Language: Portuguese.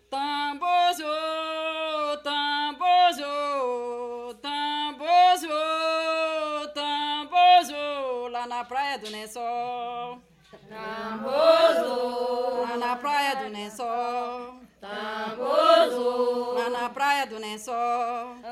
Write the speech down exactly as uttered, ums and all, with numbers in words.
Tambozo, tambozo, tambozo, tambozo, lá na praia do Lençol. Tambozo, lá na praia do Lençol. tambozo, lá na praia do Lençol.